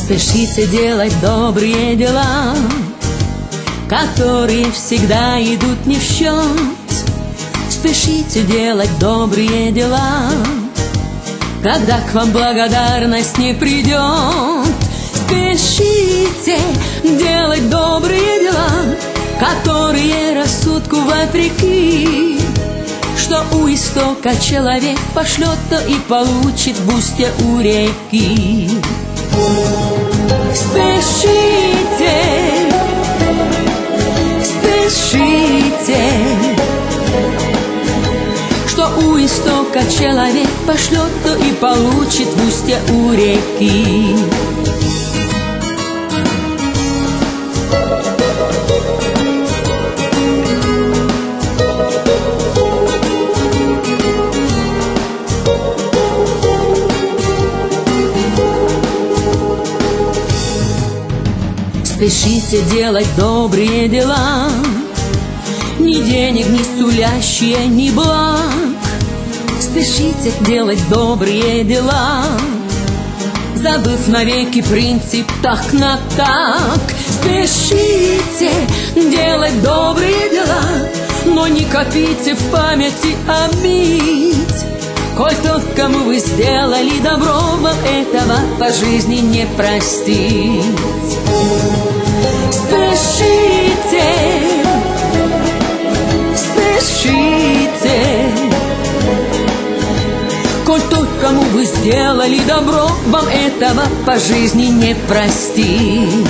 Спешите делать добрые дела, которые всегда идут не в счет. Спешите делать добрые дела, когда к вам благодарность не придет. Спешите делать добрые дела, которые рассудку вопреки. Что у истока человек пошлет, то и получит в устье у реки. Спешите, спешите, что у истока человек пошлет, то и получит в устье у реки. Спешите делать добрые дела, ни денег не сулящие, ни благ. Спешите делать добрые дела, забыв навеки принцип так на так. Спешите делать добрые дела, но не копите в памяти обид. Коль тот, кому вы сделали добро, вам этого по жизни не простить. Спешите, спешите, коль тот, кому вы сделали добро, вам этого по жизни не простить.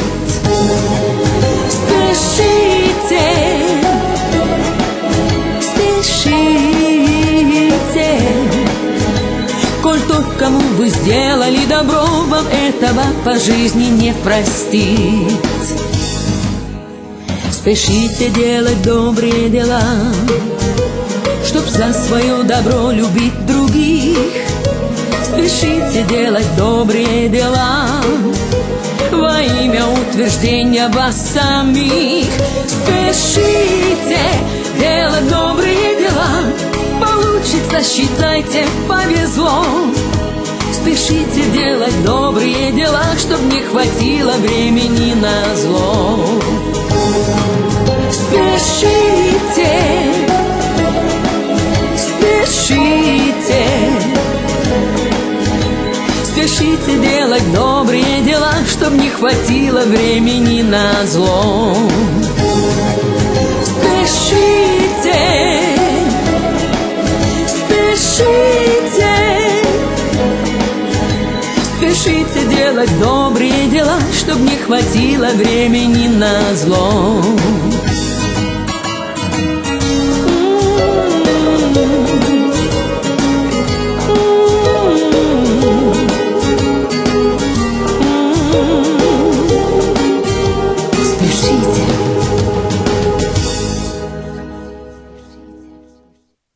Спешите, спешите, коль тот, кому вы сделали добро, вам этого по жизни не простить. Спешите делать добрые дела, чтоб за свое добро любить других. Спешите делать добрые дела во имя утверждения вас самих. Спешите делать добрые дела, получится, считайте, повезло. Спешите делать добрые дела, чтоб не хватило времени на зло. Спешите, спешите, спешите делать добрые дела, чтоб не хватило времени на зло. Спешите, спешите, спешите делать добрые дела, чтоб не хватило времени на зло.